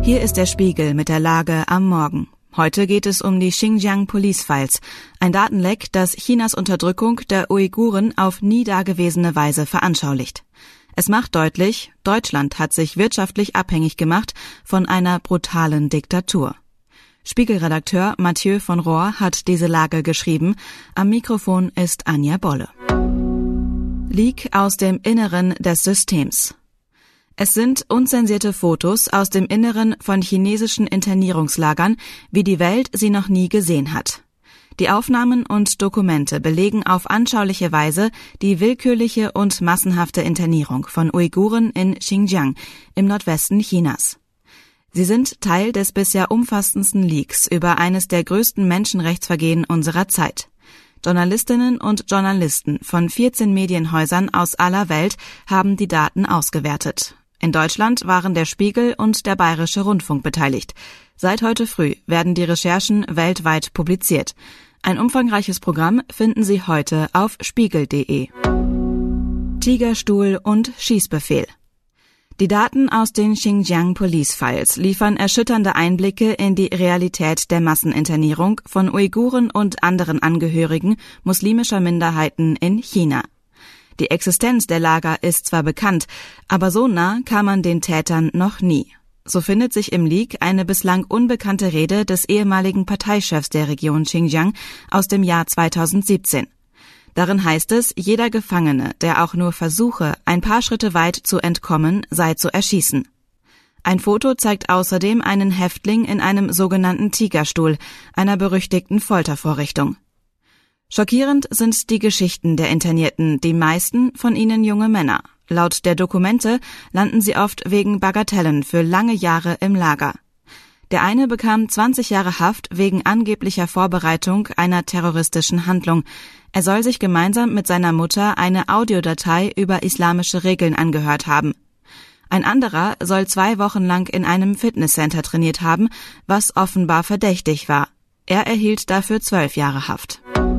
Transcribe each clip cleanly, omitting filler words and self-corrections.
Hier ist der Spiegel mit der Lage am Morgen. Heute geht es um die Xinjiang Police Files, ein Datenleck, das Chinas Unterdrückung der Uiguren auf nie dagewesene Weise veranschaulicht. Es macht deutlich, Deutschland hat sich wirtschaftlich abhängig gemacht von einer brutalen Diktatur. Spiegelredakteur Mathieu von Rohr hat diese Lage geschrieben. Am Mikrofon ist Anja Bolle. Leak aus dem Inneren des Systems. Es sind unzensierte Fotos aus dem Inneren von chinesischen Internierungslagern, wie die Welt sie noch nie gesehen hat. Die Aufnahmen und Dokumente belegen auf anschauliche Weise die willkürliche und massenhafte Internierung von Uiguren in Xinjiang im Nordwesten Chinas. Sie sind Teil des bisher umfassendsten Leaks über eines der größten Menschenrechtsvergehen unserer Zeit. Journalistinnen und Journalisten von 14 Medienhäusern aus aller Welt haben die Daten ausgewertet. In Deutschland waren der Spiegel und der Bayerische Rundfunk beteiligt. Seit heute früh werden die Recherchen weltweit publiziert. Ein umfangreiches Programm finden Sie heute auf spiegel.de. Tigerstuhl und Schießbefehl. Die Daten aus den Xinjiang Police Files liefern erschütternde Einblicke in die Realität der Masseninternierung von Uiguren und anderen Angehörigen muslimischer Minderheiten in China. Die Existenz der Lager ist zwar bekannt, aber so nah kam man den Tätern noch nie. So findet sich im Leak eine bislang unbekannte Rede des ehemaligen Parteichefs der Region Xinjiang aus dem Jahr 2017. Darin heißt es, jeder Gefangene, der auch nur versuche, ein paar Schritte weit zu entkommen, sei zu erschießen. Ein Foto zeigt außerdem einen Häftling in einem sogenannten Tigerstuhl, einer berüchtigten Foltervorrichtung. Schockierend sind die Geschichten der Internierten, die meisten von ihnen junge Männer. Laut der Dokumente landen sie oft wegen Bagatellen für lange Jahre im Lager. Der eine bekam 20 Jahre Haft wegen angeblicher Vorbereitung einer terroristischen Handlung. Er soll sich gemeinsam mit seiner Mutter eine Audiodatei über islamische Regeln angehört haben. Ein anderer soll 2 Wochen lang in einem Fitnesscenter trainiert haben, was offenbar verdächtig war. Er erhielt dafür 12 Jahre Haft.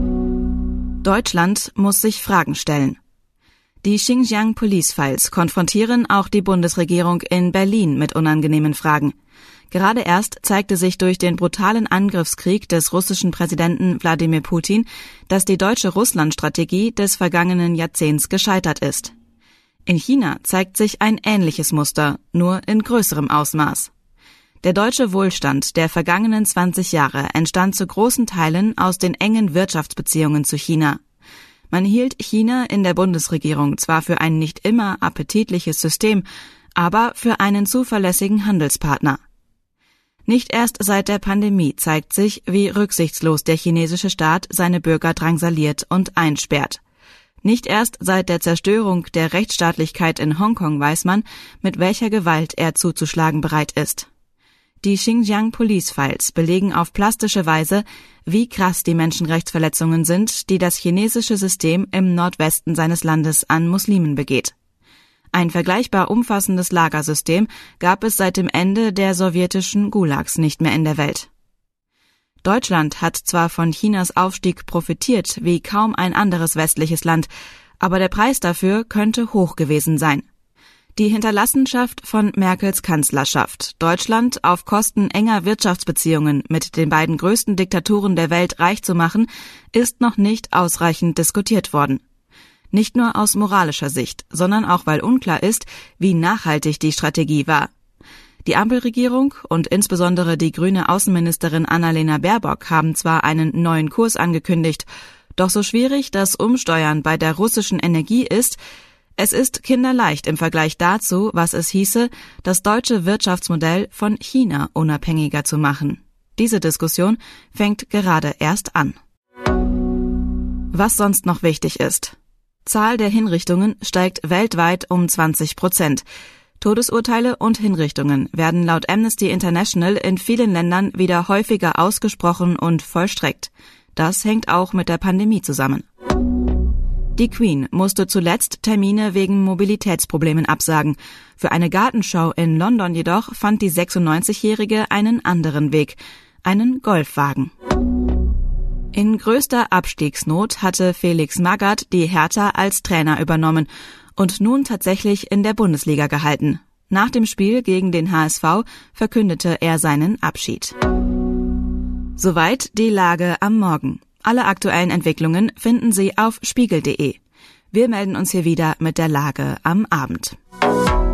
Deutschland muss sich Fragen stellen. Die Xinjiang Police Files konfrontieren auch die Bundesregierung in Berlin mit unangenehmen Fragen. Gerade erst zeigte sich durch den brutalen Angriffskrieg des russischen Präsidenten Wladimir Putin, dass die deutsche Russland-Strategie des vergangenen Jahrzehnts gescheitert ist. In China zeigt sich ein ähnliches Muster, nur in größerem Ausmaß. Der deutsche Wohlstand der vergangenen 20 Jahre entstand zu großen Teilen aus den engen Wirtschaftsbeziehungen zu China. Man hielt China in der Bundesregierung zwar für ein nicht immer appetitliches System, aber für einen zuverlässigen Handelspartner. Nicht erst seit der Pandemie zeigt sich, wie rücksichtslos der chinesische Staat seine Bürger drangsaliert und einsperrt. Nicht erst seit der Zerstörung der Rechtsstaatlichkeit in Hongkong weiß man, mit welcher Gewalt er zuzuschlagen bereit ist. Die Xinjiang Police Files belegen auf plastische Weise, wie krass die Menschenrechtsverletzungen sind, die das chinesische System im Nordwesten seines Landes an Muslimen begeht. Ein vergleichbar umfassendes Lagersystem gab es seit dem Ende der sowjetischen Gulags nicht mehr in der Welt. Deutschland hat zwar von Chinas Aufstieg profitiert wie kaum ein anderes westliches Land, aber der Preis dafür könnte hoch gewesen sein. Die Hinterlassenschaft von Merkels Kanzlerschaft, Deutschland auf Kosten enger Wirtschaftsbeziehungen mit den beiden größten Diktaturen der Welt reich zu machen, ist noch nicht ausreichend diskutiert worden. Nicht nur aus moralischer Sicht, sondern auch weil unklar ist, wie nachhaltig die Strategie war. Die Ampelregierung und insbesondere die grüne Außenministerin Annalena Baerbock haben zwar einen neuen Kurs angekündigt, doch so schwierig das Umsteuern bei der russischen Energie ist, es ist kinderleicht im Vergleich dazu, was es hieße, das deutsche Wirtschaftsmodell von China unabhängiger zu machen. Diese Diskussion fängt gerade erst an. Was sonst noch wichtig ist. Zahl der Hinrichtungen steigt weltweit um 20%. Todesurteile und Hinrichtungen werden laut Amnesty International in vielen Ländern wieder häufiger ausgesprochen und vollstreckt. Das hängt auch mit der Pandemie zusammen. Die Queen musste zuletzt Termine wegen Mobilitätsproblemen absagen. Für eine Gartenshow in London jedoch fand die 96-Jährige einen anderen Weg, einen Golfwagen. In größter Abstiegsnot hatte Felix Magath die Hertha als Trainer übernommen und nun tatsächlich in der Bundesliga gehalten. Nach dem Spiel gegen den HSV verkündete er seinen Abschied. Soweit die Lage am Morgen. Alle aktuellen Entwicklungen finden Sie auf spiegel.de. Wir melden uns hier wieder mit der Lage am Abend.